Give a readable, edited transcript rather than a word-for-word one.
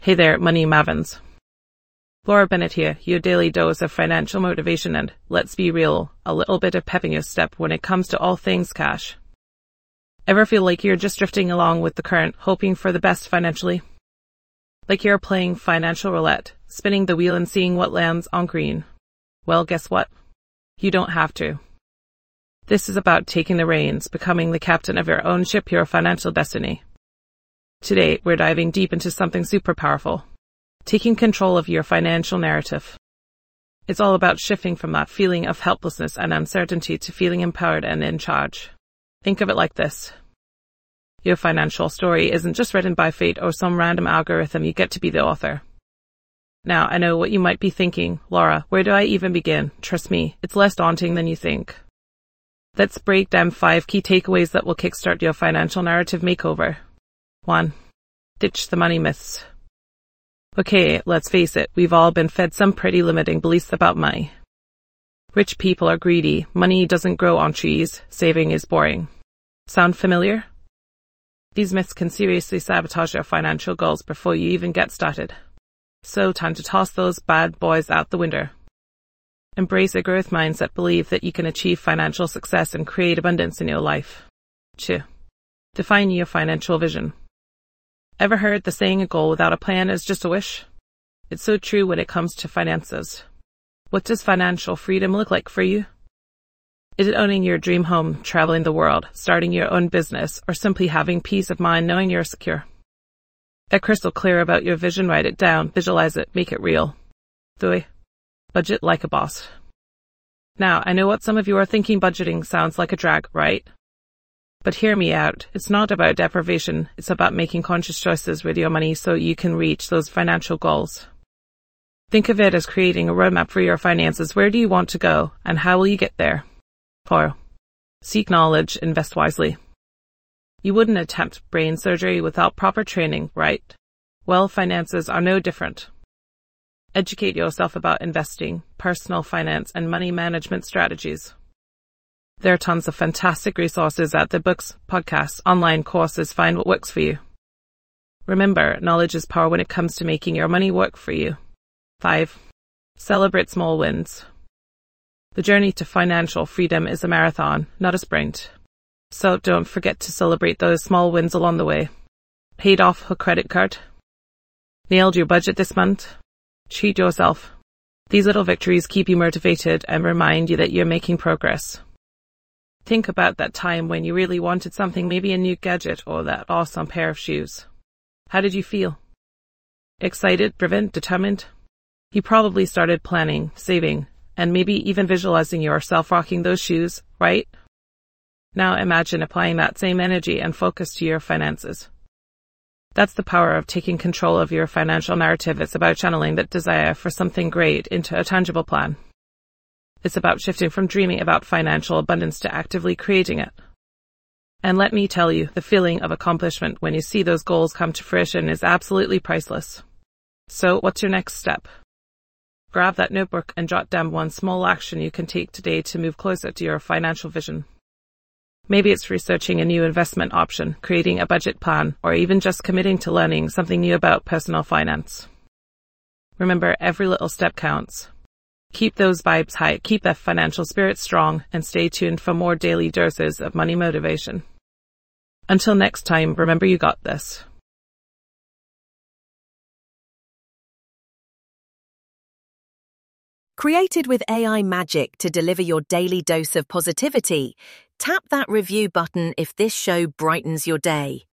Hey there, Money Mavins. Laura Bennett here, your daily dose of financial motivation and, let's be real, a little bit of pep in your step when it comes to all things cash. Ever feel like you're just drifting along with the current, hoping for the best financially? Like you're playing financial roulette, spinning the wheel and seeing what lands on green? Well, guess what? You don't have to. This is about taking the reins, becoming the captain of your own ship, your financial destiny. Today, we're diving deep into something super powerful. Taking control of your financial narrative. It's all about shifting from that feeling of helplessness and uncertainty to feeling empowered and in charge. Think of it like this. Your financial story isn't just written by fate or some random algorithm. You get to be the author. Now, I know what you might be thinking. Laura, where do I even begin? Trust me, it's less daunting than you think. Let's break down 5 key takeaways that will kickstart your financial narrative makeover. 1. Ditch the money myths. Okay, let's face it, we've all been fed some pretty limiting beliefs about money. Rich people are greedy, money doesn't grow on trees, saving is boring. Sound familiar? These myths can seriously sabotage your financial goals before you even get started. So time to toss those bad boys out the window. Embrace a growth mindset, believe that you can achieve financial success and create abundance in your life. 2. Define your financial vision. Ever heard the saying, a goal without a plan is just a wish? It's so true when it comes to finances. What does financial freedom look like for you? Is it owning your dream home, traveling the world, starting your own business, or simply having peace of mind knowing you're secure? Get crystal clear about your vision, write it down, visualize it, make it real. 3. Budget like a boss. Now, I know what some of you are thinking. Budgeting sounds like a drag, right? But hear me out. It's not about deprivation. It's about making conscious choices with your money so you can reach those financial goals. Think of it as creating a roadmap for your finances. Where do you want to go, and how will you get there? 4. Seek knowledge, invest wisely. You wouldn't attempt brain surgery without proper training, right? Well, finances are no different. Educate yourself about investing, personal finance, and money management strategies. There are tons of fantastic resources out there, books, podcasts, online courses. Find what works for you. Remember, knowledge is power when it comes to making your money work for you. 5. Celebrate small wins. The journey to financial freedom is a marathon, not a sprint. So don't forget to celebrate those small wins along the way. Paid off a credit card? Nailed your budget this month? Treat yourself. These little victories keep you motivated and remind you that you're making progress. Think about that time when you really wanted something, maybe a new gadget or that awesome pair of shoes. How did you feel? Excited, driven, determined? You probably started planning, saving, and maybe even visualizing yourself rocking those shoes, right? Now imagine applying that same energy and focus to your finances. That's the power of taking control of your financial narrative. It's about channeling that desire for something great into a tangible plan. It's about shifting from dreaming about financial abundance to actively creating it. And let me tell you, the feeling of accomplishment when you see those goals come to fruition is absolutely priceless. So, what's your next step? Grab that notebook and jot down one small action you can take today to move closer to your financial vision. Maybe it's researching a new investment option, creating a budget plan, or even just committing to learning something new about personal finance. Remember, every little step counts. Keep those vibes high, keep that financial spirit strong, and stay tuned for more daily doses of money motivation. Until next time, remember you got this. Created with AI magic to deliver your daily dose of positivity, tap that review button if this show brightens your day.